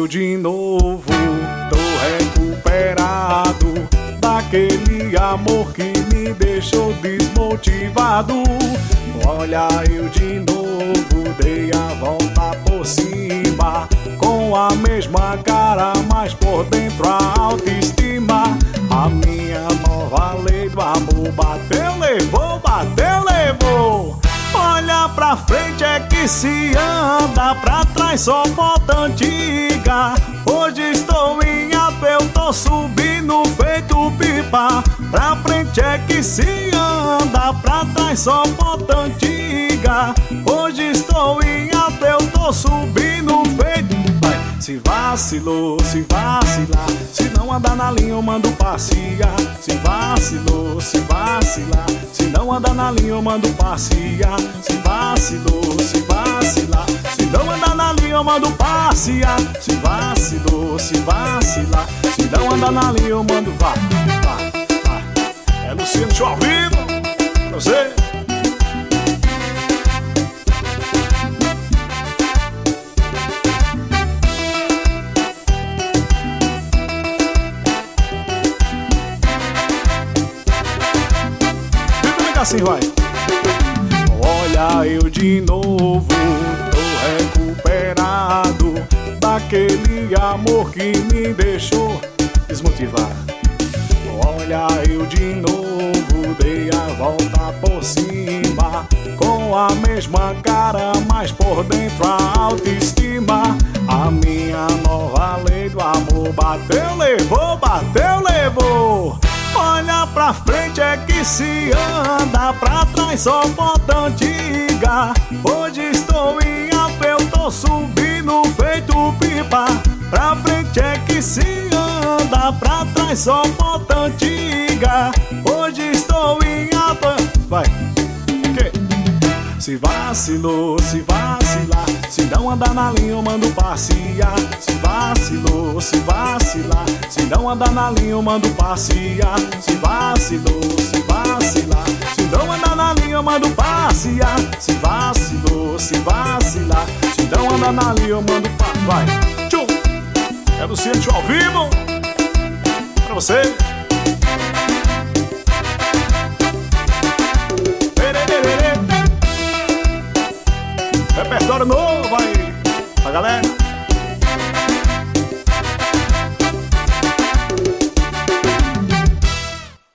de novo, tô recuperado daquele amor que me deixou desmotivado. Olha eu de novo, dei a volta por cima, com a mesma cara, mas por dentro a autoestima. A minha nova lei do amor bateu, levou, bateu, levou. Olha pra frente é que se anda, pra trás só bota antiga. Hoje estou em alto, eu tô subindo feito pipa. Pra frente é que se anda, pra trás só bota antiga. Hoje estou em alto, eu tô subindo feito pipa. Se vacilou, se vacilar, se não andar na linha eu mando passear. Se vacilou, se vacilar, se não andar na linha eu mando passear. Se vacilou, se vacilar, se não andar na linha eu mando passear. Se vacilou, se vacilar, se não andar na linha eu mando vá. É Luciano Show ao vivo, pra você. Assim vai. Olha eu de novo, tô recuperado daquele amor que me deixou desmotivado. Olha eu de novo, dei a volta por cima, com a mesma cara, mas por dentro a autoestima. A minha nova lei do amor bateu, levou, bateu, levou. Olha pra frente é que se anda, pra trás só bota antiga. Hoje estou em alto, eu tô subindo feito pipa. Pra frente é que se anda, pra trás só bota antiga. Hoje estou em alto. Vai. Okay. Se vacilou, se vacilar, se não andar na linha eu mando passear. Se vacilou, se vacilar, se não andar na linha eu mando passear. Se vacilou, se vacilar, se não andar na linha eu mando passear. Se vacilou, se vacilar, se não andar na linha eu mando passear. Vai, tchum! É Luciano Show ao vivo pra você. Repertório novo aí pra galera.